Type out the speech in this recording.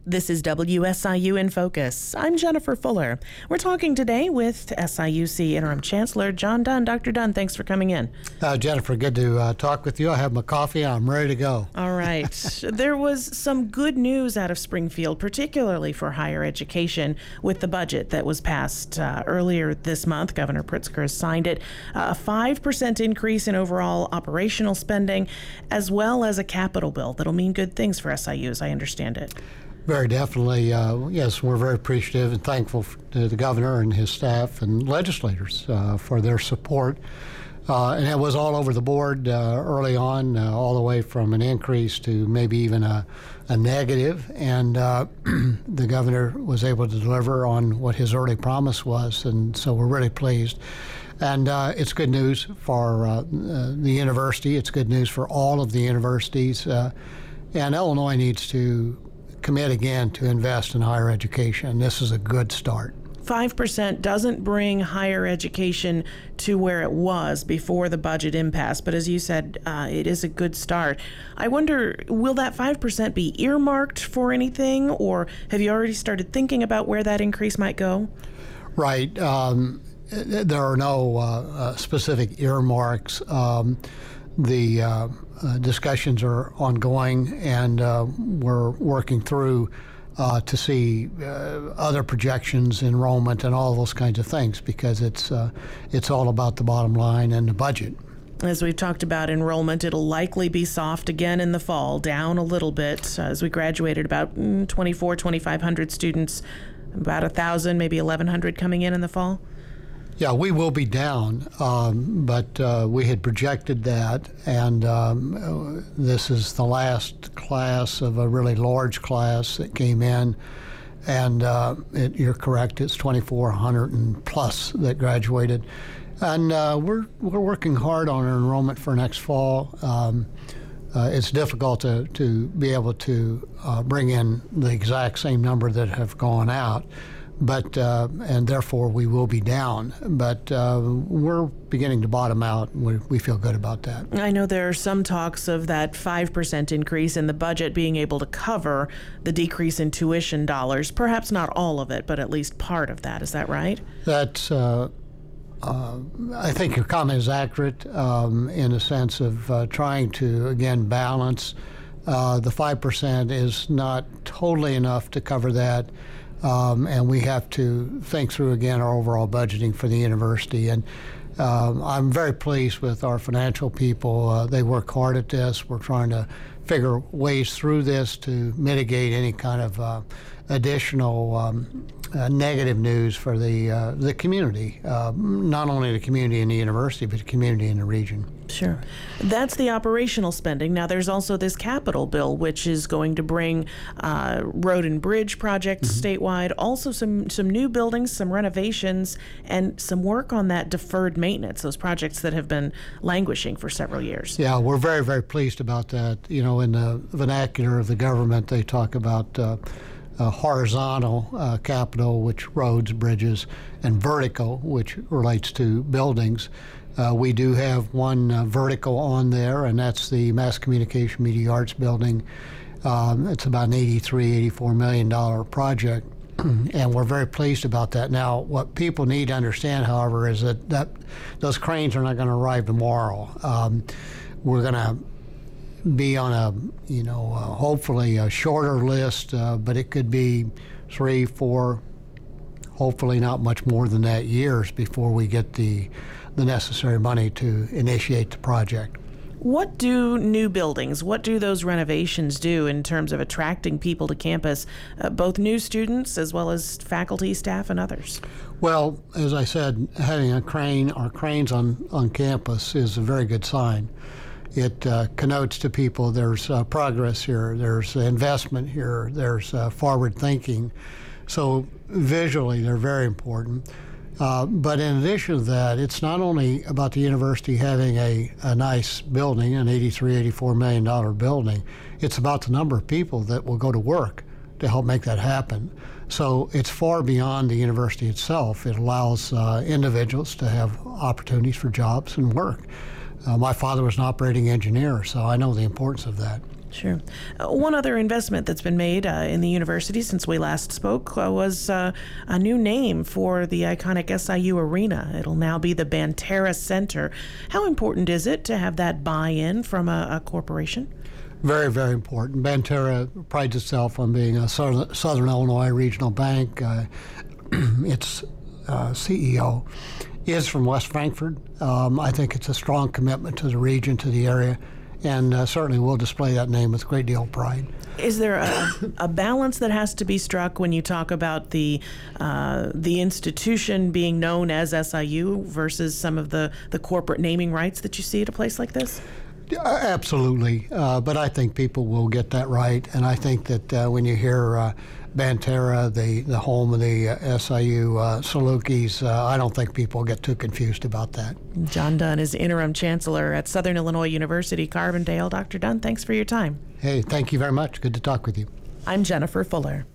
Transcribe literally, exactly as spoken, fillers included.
This is W S I U in Focus. I'm Jennifer Fuller. We're talking today with S I U C Interim Chancellor John Dunn. Doctor Dunn, thanks for coming in. Uh, Jennifer, good to uh, talk with you. I have my coffee. I'm ready to go. All right. There was some good news out of Springfield, particularly for higher education, with the budget that was passed uh, earlier this month. Governor Pritzker has signed it. Uh, a five percent increase in overall operational spending, as well as a capital bill that'll mean good things for S I U, as I understand it. Very definitely. Uh, yes, we're very appreciative and thankful to the governor and his staff and legislators uh, for their support. Uh, and it was all over the board uh, early on, uh, all the way from an increase to maybe even a, a negative. And uh, the governor was able to deliver on what his early promise was. And so we're really pleased. And uh, it's good news for uh, uh, the university. It's good news for all of the universities. Uh, and Illinois needs to commit again to invest in higher education. This is a good start. five percent doesn't bring higher education to where it was before the budget impasse, but as you said, uh, it is a good start. I wonder, will that five percent be earmarked for anything, or have you already started thinking about where that increase might go? Right. Um, there are no uh, uh, specific earmarks. Um, the uh, uh, discussions are ongoing, and uh, we're working through uh, to see uh, other projections, enrollment, and all those kinds of things, because it's uh, it's all about the bottom line and the budget. As we've talked about enrollment, it'll likely be soft again in the fall, down a little bit. Uh, as we graduated, about mm, twenty-four, twenty-five hundred students, about one thousand, maybe eleven hundred coming in in the fall. Yeah, we will be down, um, but uh, we had projected that, and um, this is the last class of a really large class that came in, and uh, it, you're correct, it's twenty-four hundred and plus that graduated, and uh, we're we're working hard on our enrollment for next fall. Um, uh, it's difficult to, to be able to uh, bring in the exact same number that have gone out. But uh, and therefore we will be down. But uh, we're beginning to bottom out. We, we feel good about that. I know there are some talks of that five percent increase in the budget being able to cover the decrease in tuition dollars. Perhaps not all of it, but at least part of that. Is that right? That's. Uh, uh, I think your comment is accurate um, in a sense of uh, trying to again balance. Uh, the five percent is not totally enough to cover that. Um, and we have to think through again our overall budgeting for the university. And um, I'm very pleased with our financial people. Uh, they work hard at this. We're trying to figure ways through this to mitigate any kind of uh, additional um, uh, negative news for the uh, the community, uh, not only the community in the university, but the community in the region. Sure. That's the operational spending. Now, there's also this capital bill, which is going to bring uh, road and bridge projects mm-hmm. statewide, also some, some new buildings, some renovations, and some work on that deferred maintenance, those projects that have been languishing for several years. Yeah, we're very, very pleased about that. You know, in the vernacular of the government, they talk about uh, uh, horizontal uh, capital, which roads, bridges, and vertical, which relates to buildings. Uh, we do have one uh, vertical on there, and that's the Mass Communication Media Arts Building. Um, it's about an eighty-three, eighty-four million dollars project, and we're very pleased about that. Now, what people need to understand, however, is that, that those cranes are not going to arrive tomorrow. Um, we're going to be on a, you know, uh, hopefully a shorter list, uh, but it could be three, four, hopefully not much more than that, years before we get the the necessary money to initiate the project. What do new buildings, what do those renovations do in terms of attracting people to campus, uh, both new students as well as faculty, staff, and others? Well, as I said, having a crane or cranes on, on campus is a very good sign. It uh, connotes to people there's uh, progress here, there's investment here, there's uh, forward thinking. So visually, they're very important. Uh, but in addition to that, it's not only about the university having a, a nice building, an eighty-three, eighty-four million dollars building. It's about the number of people that will go to work to help make that happen. So it's far beyond the university itself. It allows uh, individuals to have opportunities for jobs and work. Uh, my father was an operating engineer, so I know the importance of that. Sure. Uh, one other investment that's been made uh, in the university since we last spoke uh, was uh, a new name for the iconic S I U Arena. It'll now be the Banterra Center. How important is it to have that buy-in from a, a corporation? Very, very important. Banterra prides itself on being a Southern, Southern Illinois regional bank. Uh, its uh, C E O is from West Frankfort. Um, I think it's a strong commitment to the region, to the area, and uh, certainly will display that name with a great deal of pride. Is there a, a balance that has to be struck when you talk about the uh, the institution being known as S I U versus some of the, the corporate naming rights that you see at a place like this? Absolutely, uh, but I think people will get that right, and I think that uh, when you hear uh, Banterra, the, the home of the uh, S I U uh, Salukis, uh, I don't think people get too confused about that. John Dunn is interim chancellor at Southern Illinois University, Carbondale. Doctor Dunn, thanks for your time. Hey, thank you very much. Good to talk with you. I'm Jennifer Fuller.